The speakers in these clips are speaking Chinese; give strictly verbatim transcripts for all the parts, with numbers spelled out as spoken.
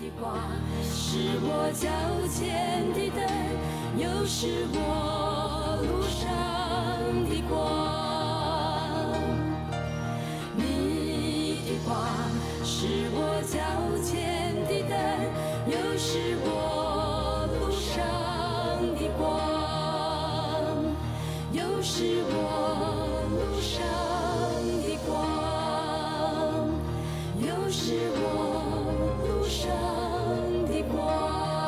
的光是我脚前的灯，又是我路上的光。你的光是我脚前的灯，又是我路上的光，又是我路上的光，又是我路上的光。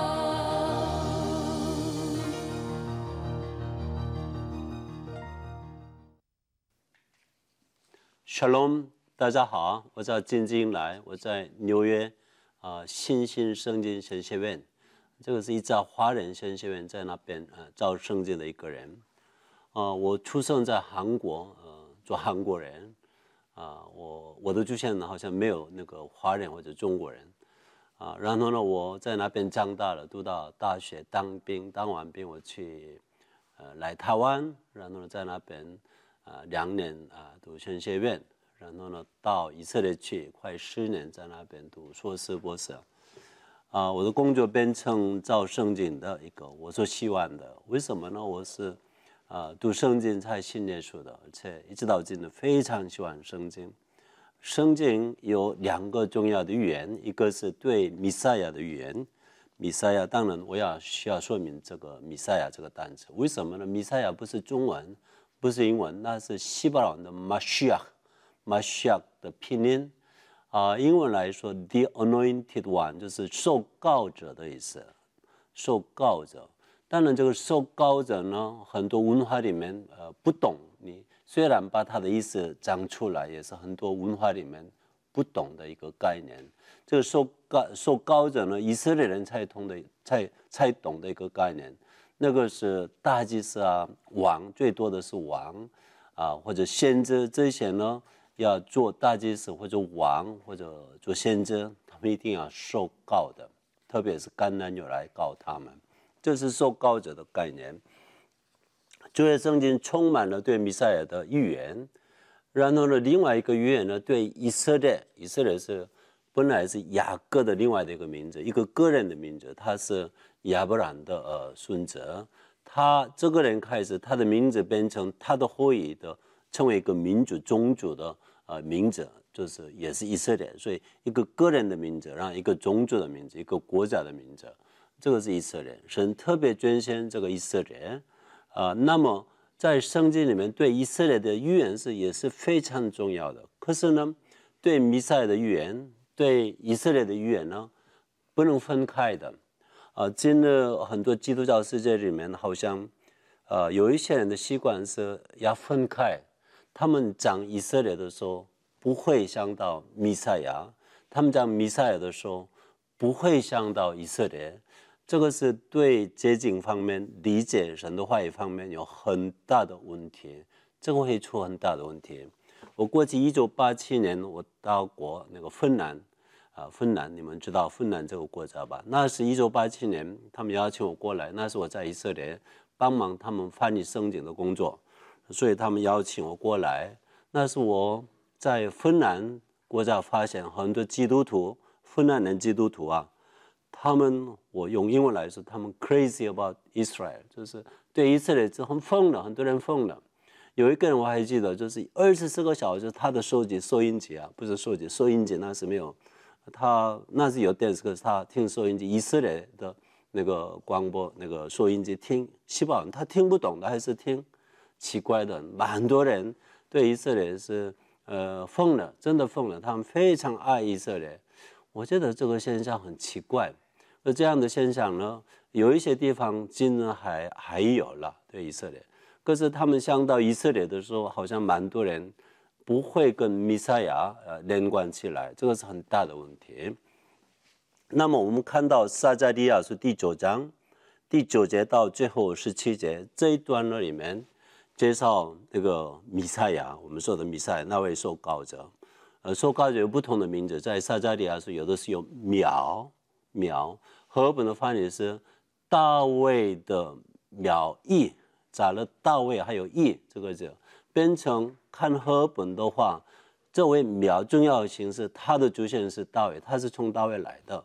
Shalom， 大家好，我叫金金来，我在纽约啊、呃、新兴圣经神学院，这个是一家华人神学院，在那边呃造圣经的一个人。啊、呃，我出生在韩国，呃，做韩国人，啊、呃，我我的祖先好像没有那个华人或者中国人，啊、呃，然后呢，我在那边长大了，读到大学，当兵，当完兵我去呃来台湾，然后呢在那边。啊、呃，两年啊、呃、读神学院，然后呢到以色列去，快十年在那边读硕士博士。啊、呃，我的工作变成造圣经的一个我所希望的。为什么呢？我是啊、呃、读圣经才信耶稣的，而且一直到今呢非常喜欢圣经。圣经有两个重要的语言，一个是对弥赛亚的语言。弥赛亚当然我要需要说明这个弥赛亚这个单词，为什么呢？弥赛亚不是中文。不是英文，那是希伯来文的 Mashiach，Mashiach 的拼音啊、呃。英文来说 ，The Anointed One 就是受膏者的意思，受膏者。当然，这个受膏者呢，很多文化里面呃不懂。你虽然把它的意思讲出来，也是很多文化里面不懂的一个概念。这个受膏受膏者呢，以色列人才懂的，才才懂的一个概念。那个是大祭司啊，王最多的是王啊，或者先知，这些呢要做大祭司或者王或者做先知，他们一定要受膏的，特别是橄榄油来膏他们，这是受膏者的概念。旧约圣经充满了对弥赛亚的预言，然后呢，另外一个预言呢，对以色列，以色列是本来是雅各的另外的一个名字，一个个人的名字，他是亚伯兰的呃孙子，他这个人开始，他的名字变成他的后裔的，成为一个民族宗族的呃名字，就是也是以色列，所以一个个人的名字，然后一个宗族的名字，一个国家的名字，这个是以色列。神特别拣选这个以色列，啊、呃，那么在圣经里面对以色列的预言是也是非常重要的。可是呢，对弥赛亚的预言，对以色列的预言呢，不能分开的。啊，今日很多基督教世界里面，好像，呃，有一些人的习惯是要分开。他们讲以色列的时候，不会想到弥赛亚；他们讲弥赛亚的时候，不会想到以色列。这个是对接近方面、理解神的话语方面有很大的问题，这个会出很大的问题。我过去一九八七年，我到过那个芬兰。啊，芬兰，你们知道芬兰这个国家吧？那是一九八七年，他们邀请我过来，那是我在以色列帮忙他们翻译圣经的工作，所以他们邀请我过来。那是我在芬兰国家发现很多基督徒，芬兰人基督徒啊，他们我用英文来说，他们 crazy about Israel， 就是对以色列是很疯了，很多人疯了。有一个人我还记得，就是二十四个小时他的手机收音机啊，不是手机，收音机那是没有。他那是有电视，可是他听收音机，以色列的那个广播那个收音机听希伯来文，他听不懂的还是听，奇怪的，蛮多人对以色列是呃疯了，真的疯了，他们非常爱以色列。我觉得这个现象很奇怪，而这样的现象呢，有一些地方今日还还有了对以色列，可是他们想到以色列的时候，好像蛮多人。不会跟弥赛亚呃连贯起来，这个是很大的问题。那么我们看到撒迦利亚书第九章第九节到最后十七节这一段里面介绍这个弥赛亚，我们说的弥赛亚那位受膏者，呃，受膏者有不同的名字，在撒迦利亚书有的是有苗苗，和本的翻译是大卫的苗裔，加了大卫还有裔这个字。变成看和本的话，这位苗重要的形式，他的祖先是大卫，他是从大卫来的，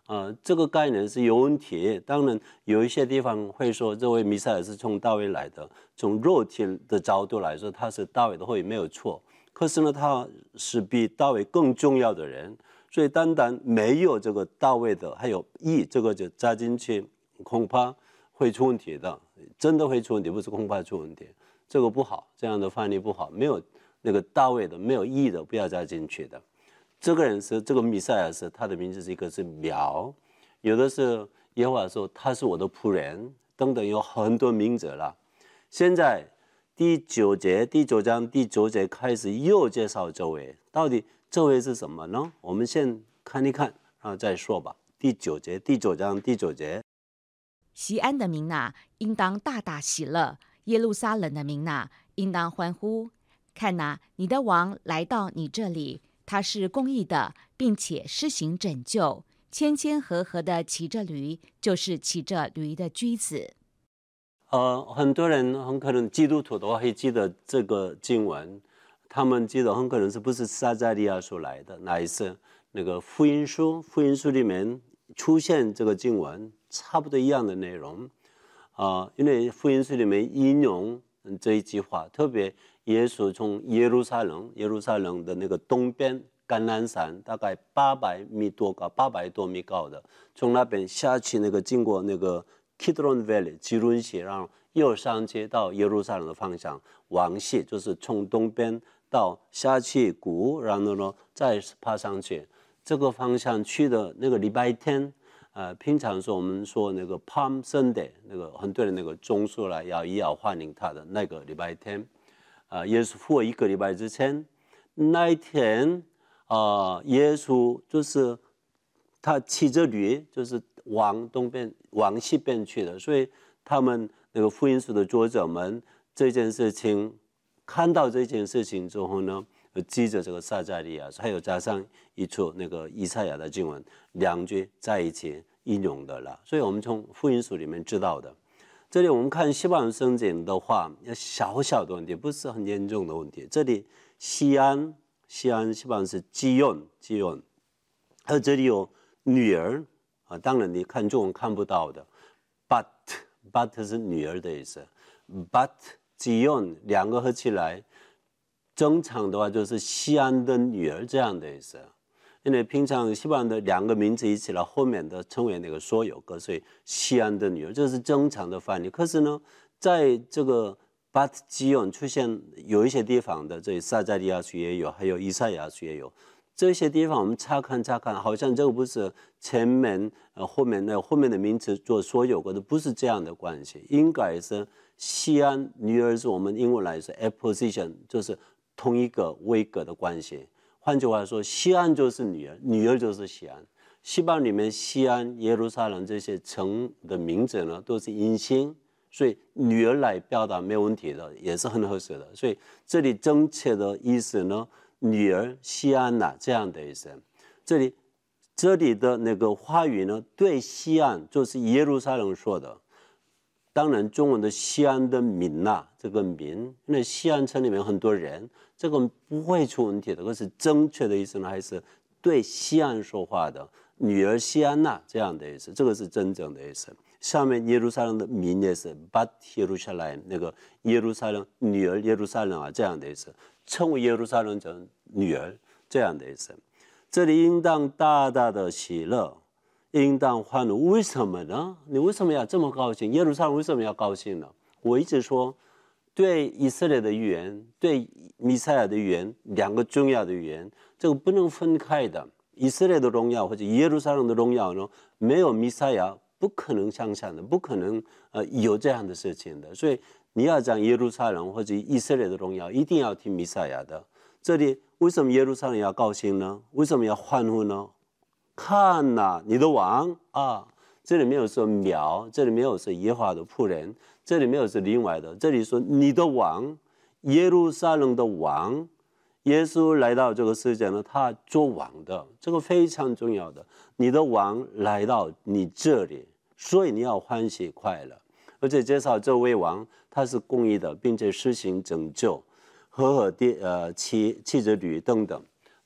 呃，这个概念是有问题。当然，有一些地方会说这位弥赛亚是从大卫来的，从肉体的角度来说，他是大卫的后裔没有错。可是呢，他是比大卫更重要的人，所以单单没有这个大卫的，还有义这个就加进去，恐怕会出问题的，真的会出问题，不是恐怕出问题。这个不好，这样的翻译不好，没有那个大卫的，没有义的，不要加进去的。这个人是这个弥赛亚是他的名字是一个是苗，有的是耶和华说他是我的仆人等等，有很多名字了。现在第九节第九章第九节开始又介绍这位，到底这位是什么呢？我们先看一看，然后再说吧。第九节第九章第九节， 锡安的民哪，应当大大喜乐；耶路撒冷的民哪，应当欢呼。看哪，你的王来到你这里。他是公义的，并且施行拯救，谦谦和和的骑着驴，就是骑着驴的驹子。 呃，很多人很可能基督徒的话会记得这个经文，他们记得很可能是不是撒迦利亚书来的，乃是那个福音书，福音书里面出现这个经文，差不多一样的内容。啊、呃，因为福音书里面引用这一句话，特别耶稣从耶路撒冷，耶路撒冷的那个东边橄榄山，大概八百米多高，八百多米高的，从那边下去，那个经过那个 Kidron Valley 基伦溪，然后又上去到耶路撒冷的方向，往西就是从东边到下去谷，然后呢再爬上去，这个方向去的那个礼拜天。呃，平常说我们说那个 Palm Sunday， 那个很多人那个中书来要也要欢迎他的那个礼拜天，啊、呃，耶稣复活一个礼拜之前，那一天啊、呃，耶稣就是他骑着驴，就是往东边、往西边去的，所以他们那个福音书的作者们这件事情看到这件事情之后呢，记着这个撒迦利亚，还有加上一处那个以赛亚的经文，两句在一起引用的了。所以我们从福音书里面知道的。这里我们看西方圣经的话，小小的问题，不是很严重的问题。这里西安，西安西方是基恩，基恩，而这里有女儿啊，当然你看中文看不到的 ，but but 是女儿的意思 ，but 基恩两个合起来。正常的话就是西安的女儿这样的意思，因为平常西方的两个名字一起来，后面的称为那个所有个，所以西安的女儿这是正常的翻译。可是呢，在这个巴特基恩出现有一些地方的，这里撒迦利亚书也有，还有以赛亚书也有，这些地方我们查看查看，好像这个不是前面呃后面那后面的名词做所有个的，不是这样的关系，应该是西安女儿是我们英文来说 apposition， 就是同一个位格的关系。换句话说，西安就是女儿，女儿就是西安。西方里面西安、耶路撒冷这些城的名字呢，都是阴性，所以女儿来表达没有问题的，也是很合适的。所以这里正确的意思呢，女儿西安呐、啊、这样的意思。这里这里的那个话语呢，对西安就是耶路撒冷说的。当然，中文的西安的民呐、啊，这个民，因为西安城里面很多人，这个不会出问题的。可是正确的意思呢，还是对西安说话的女儿西安娜这样的意思，这个是真正的意思。下面耶路撒冷的民也是 Bat Jerusalem， 那个耶路撒冷女儿耶路撒冷啊这样的意思，称为耶路撒冷城女儿这样的意思。这里应当大大的喜乐。应当欢乐，为什么呢？你为什么要这么高兴？耶路撒冷为什么要高兴呢？我一直说，对以色列的语言，对弥赛亚的语言，两个重要的语言，这个不能分开的。以色列的荣耀或者耶路撒冷的荣耀呢，没有弥赛亚不可能想象的，不可能呃有这样的事情的。所以你要讲耶路撒冷或者以色列的荣耀，一定要听弥赛亚的。这里为什么耶路撒冷要高兴呢？为什么要欢呼呢？看呐、啊，你的王啊！这里没有说苗，这里没有说耶和华的仆人，这里没有说另外的，这里说你的王，耶路撒冷的王，耶稣来到这个世界呢，他做王的，这个非常重要的。你的王来到你这里，所以你要欢喜快乐。而且介绍这位王，他是公义的，并且施行拯救，和和的呃骑骑着驴等等。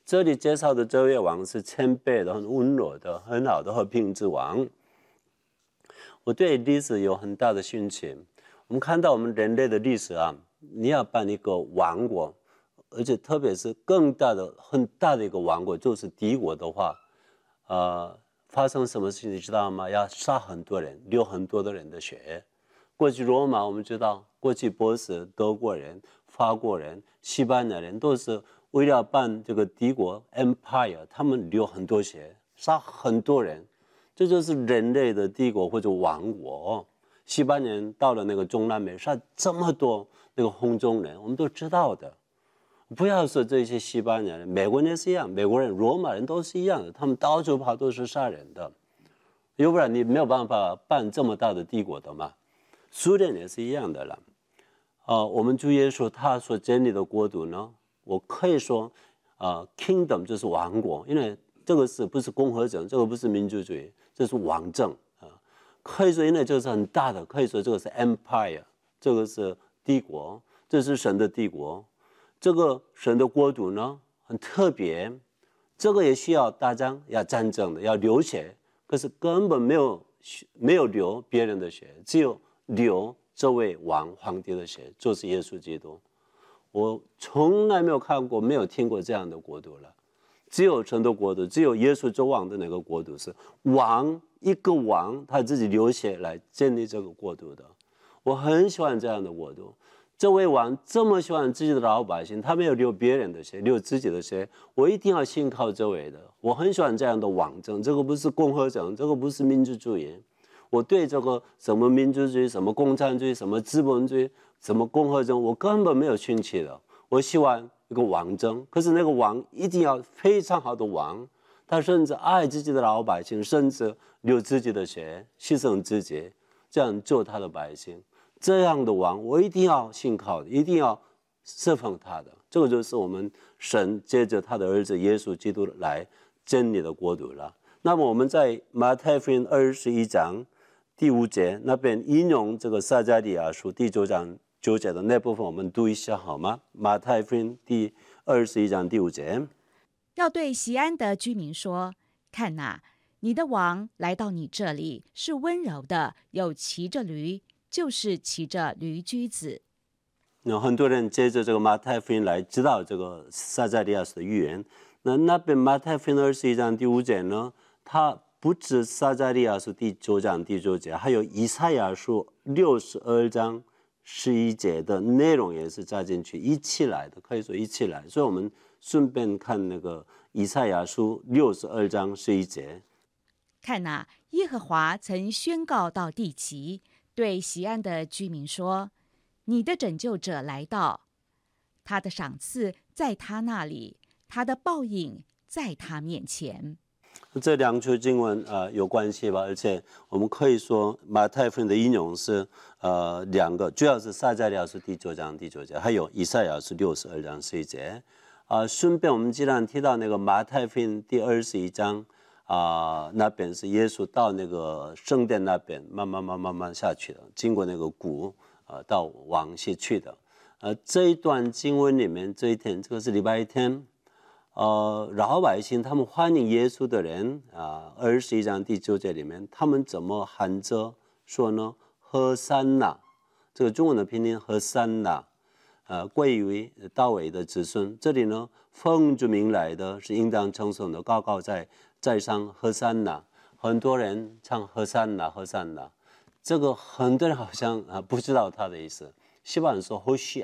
这里介绍的这位王是谦卑的、很温柔的、很好的和平之王。我对历史有很大的兴趣。我们看到我们人类的历史啊，你要办一个王国，而且特别是更大的、很大的一个王国，就是帝国的话，呃，发生什么事情你知道吗？要杀很多人，流很多的人的血。过去罗马我们知道，过去波斯、德国人、法国人、西班牙人都是为了办这个帝国 empire， 他们流很多血，杀很多人，这就是人类的帝国或者王国。西班牙人到了那个中南美，杀这么多那个红种人，我们都知道的。不要说这些西班牙人，美国人也是一样，美国人、罗马人都是一样的，他们到处跑都是杀人的，要不然你没有办法办这么大的帝国的嘛。苏联也是一样的了。呃，我们主耶稣他所建立的国度呢，我可以说，呃 ，kingdom 就是王国，因为这个是不是共和政，这个不是民主主义，这是王政啊、呃。可以说，因为这个是很大的，可以说这个是 empire， 这个是帝国，这是神的帝国。这个神的国度呢，很特别，这个也需要打仗，要战争的，要流血，可是根本没有没有流别人的血，只有流这位王皇帝的血，就是耶稣基督。我从来没有看过，没有听过这样的国度了。只有神的国度，只有耶稣做王的那个国度，是王一个王他自己流血来建立这个国度的。我很喜欢这样的国度。这位王这么喜欢自己的老百姓，他没有流别人的血，流自己的血。我一定要信靠这位的。我很喜欢这样的王政，这个不是共和政，这个不是民主主义。我对这个什么民主主义、什么共产主义、什么资本主义、什么共和政，我根本没有兴趣的。我希望一个王政，可是那个王一定要非常好的王，他甚至爱自己的老百姓，甚至流自己的血，牺牲自己，这样救他的百姓。这样的王，我一定要信靠的，一定要侍奉他的。这个就是我们神借着他的儿子耶稣基督来建立的国度了。那么我们在马太福音二十一章第五节那边引用这个撒迦利亚书第九章九节的那部分，我们读一下好吗？马太福音第二十一章第五节， 要对西安的居民说：看哪，你的王来到你这里，是温柔的，有骑着驴，就是骑着驴驹子。 那很多人接着这个马太福音来知道这个撒迦利亚书的预言。那那边马太福音二十一章第五节呢，它不止撒迦利亚书第九章第九节，还有以赛亚书六十二章十一节的内容也是加进去一起来的，可以说一起来。所以我们顺便看那个以赛亚书六十二章十一节。 看哪，耶和华曾宣告到地极，对西安的居民说：你的拯救者来到，他的赏赐在他那里，他的报应在他面前。 这两处经文呃有关系吧，而且我们可以说马太福音的引用是呃两个，主要是撒迦利亚书第九章第九节，还有以赛亚书六十二章十一节。啊、呃，顺便我们既然提到那个马太福音第二十一章啊、呃，那边是耶稣到那个圣殿那边慢慢慢慢慢下去的，经过那个谷啊、呃、到往西去的。呃，这一段经文里面，这一天这个是礼拜一天。呃，老百姓他们欢迎耶稣的人啊，二十一章第九节里面，他们怎么喊着说呢？和散那，这个中文的拼音和散那，呃，归于大卫的子孙。这里呢，奉主名来的是应当称颂的，高高在在上和散那。很多人唱和散那和散那，这个很多人好像啊不知道他的意思。希望说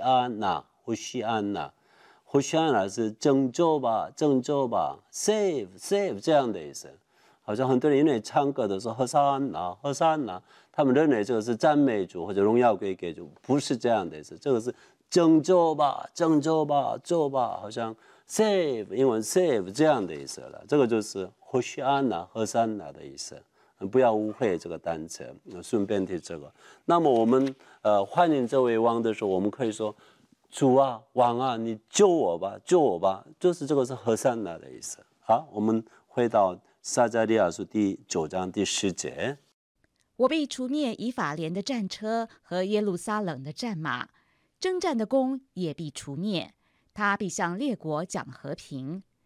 호시아나，호시아나。호시아나是拯救吧，拯救吧 ，save save 这样的意思。好像很多人因为唱歌的时候和散那和散那，他们认为这个是赞美主或者荣耀归给主，不是这样的意思。这个是拯救吧，拯救吧，救吧，好像 save 英文 save 这样的意思了。这个就是호시아나和散那的意思。不要误会这个单词，顺便提这个。那么我们呃欢迎这位王的时候，我们可以说。主啊，王啊，你救我吧，救我吧，就是这个是和散那的意思。好，我们回到撒迦利亚书第九章第十节。 我必除灭以法莲的战车和耶路撒冷的战马，征战的弓也必除灭，他必向列国讲和平。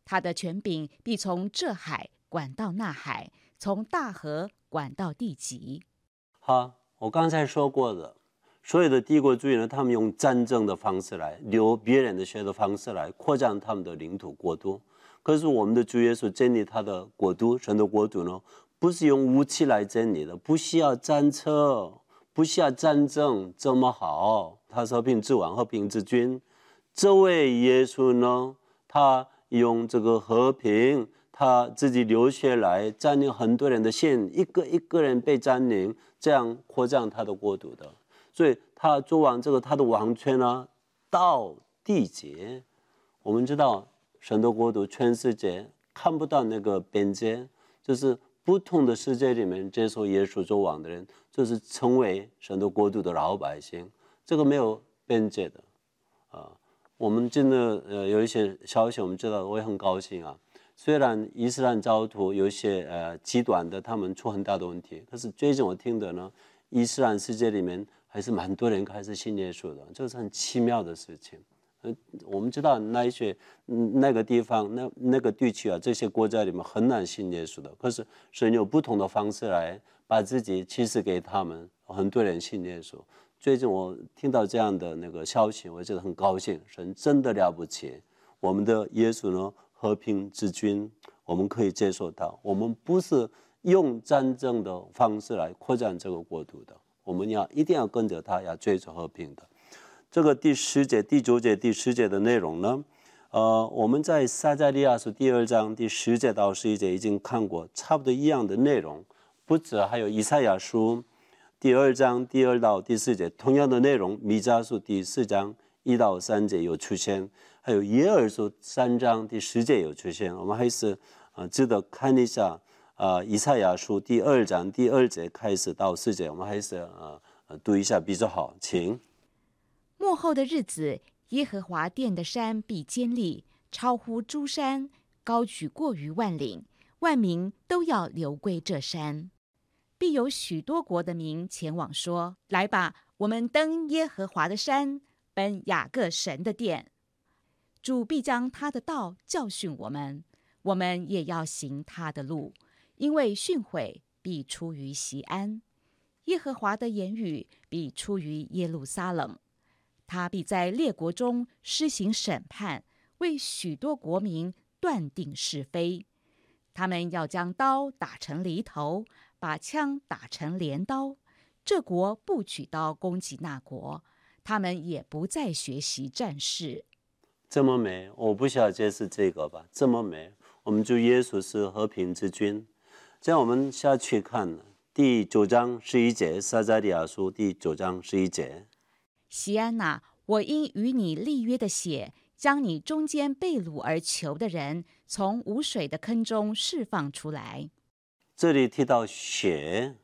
他的权柄必从这海管到那海，从大河管到地极。 好，我刚才说过的，所有的帝国主义呢，他们用战争的方式来流别人的血的方式来扩张他们的领土国度。可是我们的主耶稣建立他的国度，神的国度呢，不是用武器来建立的，不需要战车，不需要战争这么好。他是和平之王，和平之君。这位耶稣呢，他用这个和平，他自己流血来占领很多人的心，一个一个人被占领，这样扩张他的国度的。所以他做完这个，他的王权呢，到地极。我们知道神的国度全世界看不到那个边界，就是不同的世界里面接受耶稣做王的人，就是成为神的国度的老百姓，这个没有边界的啊。我们真的呃有一些消息我们知道，我也很高兴啊。虽然伊斯兰教徒有一些呃极端的，他们出很大的问题，可是最近我听的呢，伊斯兰世界里面还是蛮多人开始信耶稣的，这是很奇妙的事情。呃，我们知道那一些那个地方那那个地区啊，这些国家里面很难信耶稣的，可是神有不同的方式来把自己启示给他们，很多人信耶稣。最近我听到这样的那个消息，我觉得很高兴，神真的了不起。我们的耶稣呢，和平之君，我们可以接受他。我们不是用战争的方式来扩展这个国度的，我们要一定要跟着他，要追求和平的。这个第十节、第九节、第十节的内容呢，呃，我们在撒迦利亚书第二章第十节到十一节已经看过，差不多一样的内容，不止还有以赛亚书第二章第二到第四节，同样的内容，弥迦书第四章一到三节有出现，还有耶尔书三章第十节有出现。我们还是呃值得看一下，呃，以赛亚书第二章第二节开始到四节，我们还是呃读一下比较好，请。 末后的日子，耶和华殿的山必坚立，超乎诸山，高举过于万岭，万民都要流归这山。必有许多国的民前往说：来吧，我们登耶和华的山，奔雅各神的殿。主必将他的道教训我们，我们也要行他的路，因为训诲必出于锡安，耶和华的言语必出于耶路撒冷。他必在列国中施行审判，为许多国民断定是非。他们要将刀打成犁头，把枪打成镰刀。这国不举刀攻击那国，他们也不再学习战事。 这么美，我不需要解释这个吧？这么美，我们主耶稣是和平之君。这样我们下去看第九章十一节，撒迦利亚书第九章十一节。 锡安哪，我因与你立约的血，将你中间被掳而囚的人，从无水的坑中释放出来。 这里提到血，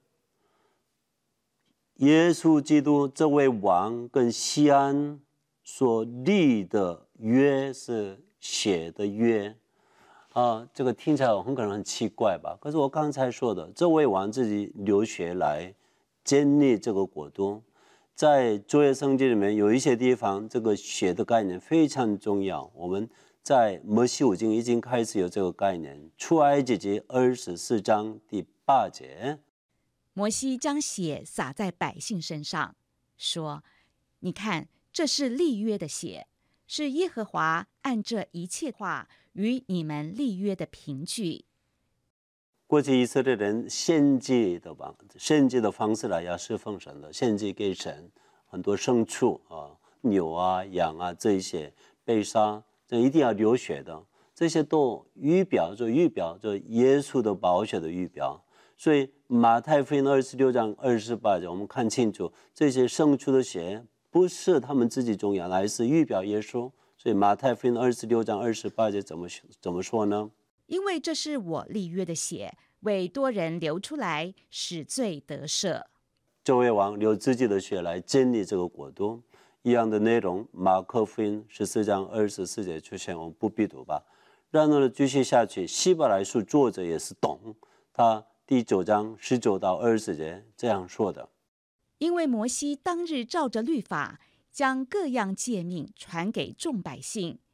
耶稣基督这位王跟锡安所立的约是血的约啊，这个听起来很可能很奇怪吧？可是我刚才说的，这位王自己流血来建立这个国度。在旧约圣经里面有一些地方，这个血的概念非常重要。我们在摩西五经已经开始有这个概念。出埃及记二十四章第八节， 摩西将血洒在百姓身上，说：你看，这是立约的血，是耶和华按这一切话与你们立约的凭据。 过去以色列人献祭的吧，献祭的方式来要侍奉神的，献祭给神，很多牲畜啊、牛啊、羊啊这一些被杀，这一定要流血的，这些都预表着预表着耶稣的宝血的预表。所以马太福音二十六章二十八节，我们看清楚，这些牲畜的血不是他们自己中央，而是预表耶稣。所以马太福音二十六章二十八节怎么怎么说呢？ 因为这是我立约的血，为多人流出来，使罪得赦。 这位王流自己的血来建立这个国度，一样的内容，马可福音十四章二十四节出现，我们不必读吧。然后呢，继续下去，希伯来书作者也是懂，他第九章十九到二十节这样说的： 因为摩西当日照着律法，将各样诫命传给众百姓。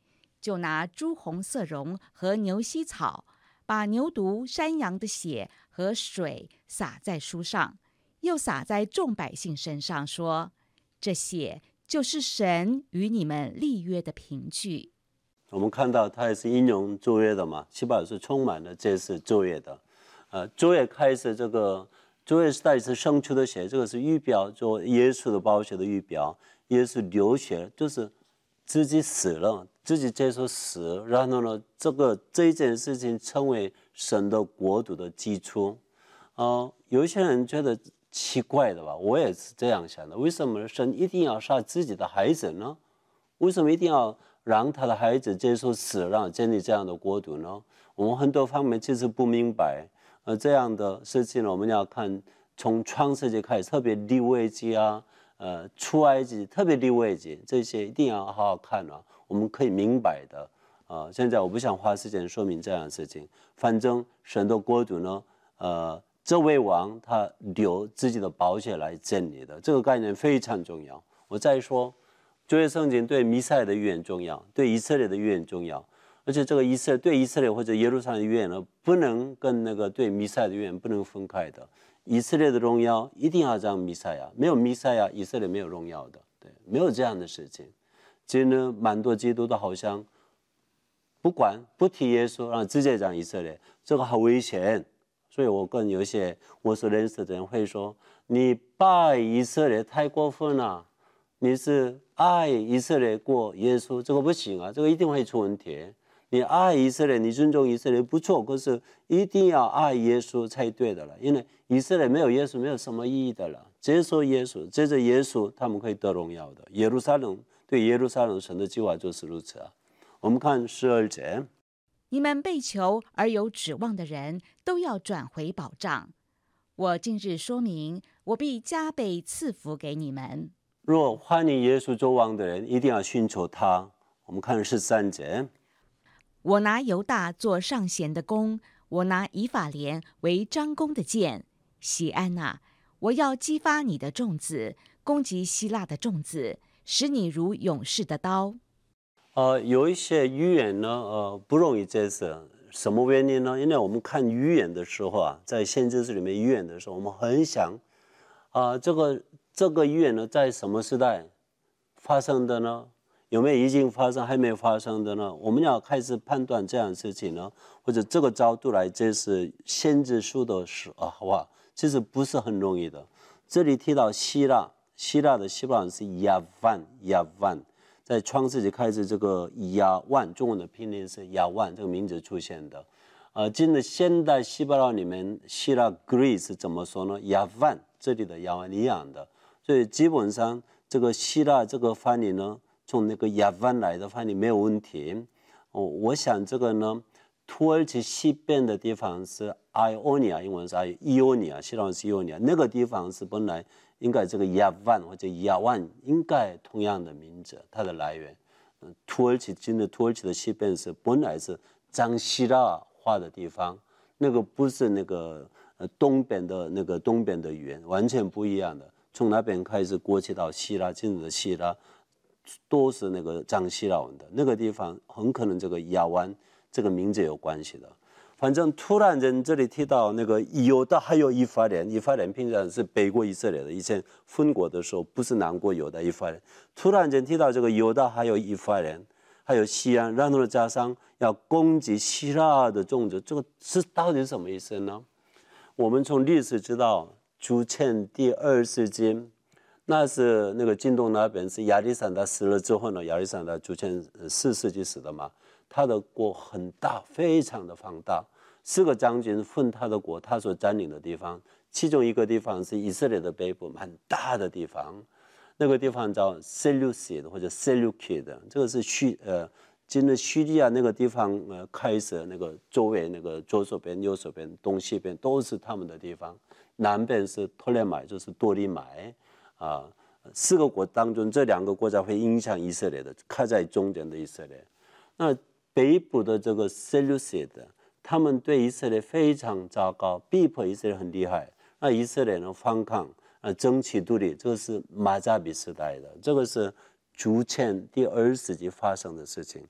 就拿朱红色绒和牛膝草，把牛犊、山羊的血和水洒在书上，又洒在众百姓身上，说：这血就是神与你们立约的凭据。 我们看到他也是引用旧约的嘛，希伯来书充满了这是旧约的。呃，旧约开始这个旧约时代是生出的血，这个是预表，做耶稣的宝血的预表。耶稣流血就是自己死了，自己接受死，然后呢，这个这件事情成为神的国度的基础。呃，有些人觉得奇怪的吧，我也是这样想的。为什么神一定要杀自己的孩子呢？为什么一定要让他的孩子接受死，让建立这样的国度呢？我们很多方面其实不明白。呃，这样的事情呢，我们要看从创世纪开始，特别利未记啊，呃，出埃及，特别利未记，这些一定要好好看啊，我们可以明白的。呃，现在我不想花时间说明这样的事情。反正神的国度呢，呃，这位王他留自己的宝血来建立的，这个概念非常重要。我再说，旧约圣经对弥赛亚的预言重要，对以色列的预言重要。而且这个以色列对以色列或者耶路撒冷的预言呢，不能跟那个对弥赛亚的预言不能分开的。以色列的荣耀一定要让弥赛亚，没有弥赛亚，以色列没有荣耀的。对，没有这样的事情。其实呢，蛮多基督徒好像不管不提耶稣，然后直接讲以色列，这个好危险。所以我跟有些我所认识的人会说：你拜以色列太过分了，你是爱以色列过耶稣，这个不行啊，这个一定会出问题。你爱以色列，你尊重以色列不错，可是一定要爱耶稣才对的了。因为以色列没有耶稣，没有什么意义的了。接受耶稣，接着耶稣，他们可以得荣耀的。耶路撒冷对耶路撒冷神的计划就是如此啊。我们看十二节， 你们被囚而有指望的人，都要转回保障。我今日说明，我必加倍赐福给你们。 若欢迎耶稣做王的人，一定要寻求他。我们看十三节。 我拿犹大做上弦的弓，我拿以法莲为张弓的箭。西安哪，我要激发你的众子，攻击希腊的众子，使你如勇士的刀。 呃，有一些预言呢，呃，不容易接受。什么原因呢？因为我们看预言的时候啊，在先知书里面预言的时候，我们很想，啊、呃，这个这个预言呢，在什么时代发生的呢？有没有已经发生还没有发生的呢？我们要开始判断这样的事情呢，或者这个角度来解释先知书的时啊话，其实不是很容易的。这里提到希腊，希腊的希伯来是亚万，亚万，在创世纪开始，这个亚万中文的拼音是亚万这个名字出现的。呃，进了现代希伯来里面，希腊 Greece 怎么说呢？亚万，这里的亚万一样的，所以基本上这个希腊这个翻译呢，从那个亚万来的翻译没有问题。哦，我想这个呢，土耳其西边的地方是 Ionia， 英文是 Ionia， 希腊文是 Ionia， 那个地方是本来应该这个亚万或者亚万应该同样的名字，它的来源。土耳其今的土耳其的西边是本来是讲希腊话的地方，那个不是那个呃东边的那个东边的语言，完全不一样的。从那边开始过去到希腊，今日的希腊都是那个讲希腊文的，那个地方很可能这个亚湾这个名字有关系的。反正突然间这里提到那个犹大还有以法莲，以法莲平常是北国以色列的，以前分国的时候不是南国犹大以法莲，突然间提到这个犹大还有以法莲，还有西安，然后加上要攻击希腊的种子，这个是到底是什么意思呢？我们从历史知道，主前第二世纪，那是那个晋东那边是亚历山大死了之后呢，亚历山大主前四世纪死的嘛。他的国很大，非常的庞大，四个将军分他的国，他所占领的地方，其中一个地方是以色列的北部，很大的地方，那个地方叫 Seleucid 或者 Seleucid， 这个是叙呃，今的叙利亚那个地方呃开始那个周围那个左手边、右手边、东西边都是他们的地方，南边是托勒买，就是多利买啊，四个国当中这两个国家会影响以色列的，卡在中间的以色列，那。北部的这个 Seleucid， 他们对以色列非常糟糕，逼迫以色列很厉害。那以色列呢反抗，呃，争取独立，这个是马加比时代的，这个是主前第二世纪发生的事情。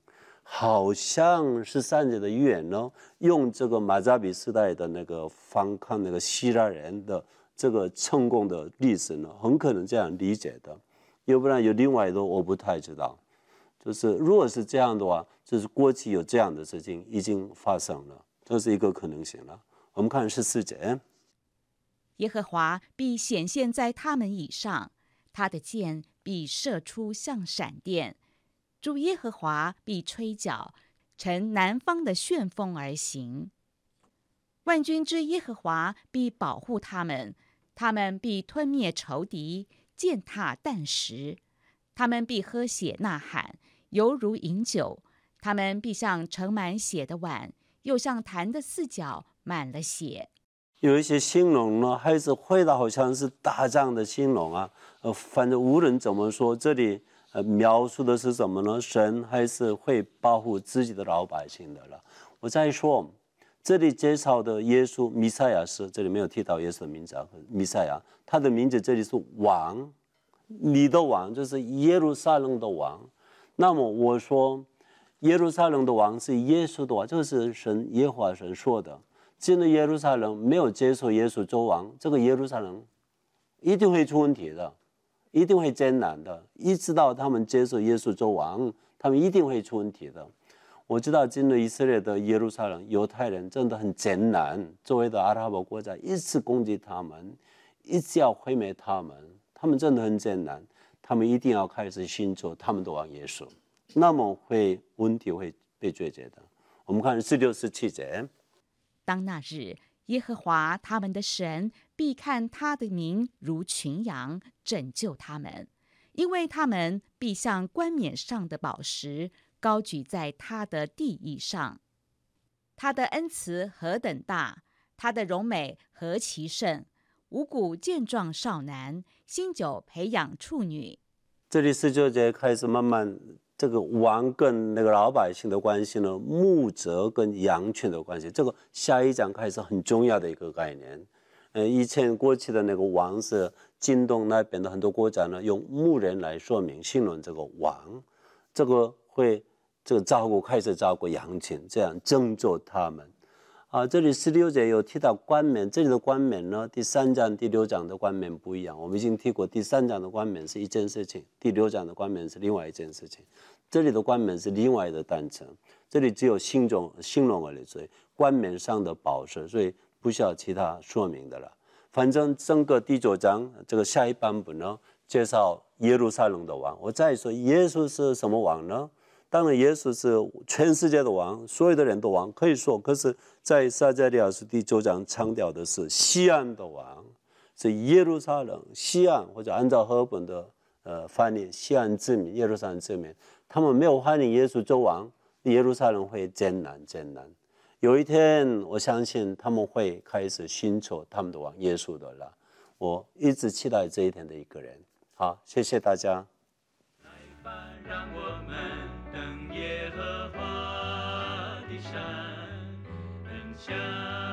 好像十三节的预言呢，用这个马加比时代的那个反抗那个希腊人的这个成功的历史呢，很可能这样理解的，要不然有另外的我不太知道。就是如果是这样的话，就是过去有这样的事情已经发生了，这是一个可能性了。我们看十四节， 耶和华必显现在他们以上，他的箭必射出像闪电。主耶和华必吹角，乘南方的旋风而行。万军之耶和华必保护他们，他们必吞灭仇敌，践踏啖食。他们必喝血呐喊，犹如饮酒。他们必像盛满血的碗，又像坛的四角满了血。 有一些形容呢，还是回答好像是打仗的形容啊。呃，反正无论怎么说，这里呃描述的是什么呢？神还是会保护自己的老百姓的了。我再说，这里介绍的耶稣弥赛亚是，这里没有提到耶稣的名字啊，弥赛亚，他的名字这里是王，你的王就是耶路撒冷的王。那么我说，耶路撒冷的王是耶稣的王，这是神耶和华神说的。进了耶路撒冷没有接受耶稣做王，这个耶路撒冷一定会出问题的，一定会艰难的。一直到他们接受耶稣做王，他们一定会出问题的。我知道进了以色列的耶路撒冷，犹太人真的很艰难，周围的阿拉伯国家一直攻击他们，一直要毁灭他们，他们真的很艰难。他们一定要开始寻求他们的王耶稣，那么会问题会被解决的。我们看十六、十七节。 当那日，耶和华他们的神必看他的民如群羊，拯救他们，因为他们必像冠冕上的宝石，高举在他的地以上。他的恩慈何等大，他的荣美何其甚！五谷健壮少男，新酒培养处女。 这里十九节开始慢慢，这个王跟那个老百姓的关系呢，牧者跟羊群的关系，这个下一章开始很重要的一个概念。呃，以前过去的那个王是近东那边的很多国家呢，用牧人来说明形容这个王，这个会这个照顾开始照顾羊群，这样拯救他们。啊，这里十六节有提到冠冕，这里的冠冕呢，第三章、第六章的冠冕不一样。我们已经提过，第三章的冠冕是一件事情，第六章的冠冕是另外一件事情。这里的冠冕是另外的单词，这里只有形容形容而已，所以冠冕上的宝石，所以不需要其他说明的了。反正整个第九章这个下一版本呢，介绍耶路撒冷的王。我再说，耶稣是什么王呢？当然，耶稣是全世界的王，所有的人的王，可以说。可是，在撒迦利亚书第九章强调的是西安的王，是耶路撒冷西安，或者按照和本的呃翻译，西安之民、耶路撒冷之民，他们没有欢迎耶稣做王，耶路撒冷会艰难艰难。有一天，我相信他们会开始寻求他们的王耶稣的了。我一直期待这一天的一个人。好，谢谢大家。 来吧，让我们登耶和华的山，恩下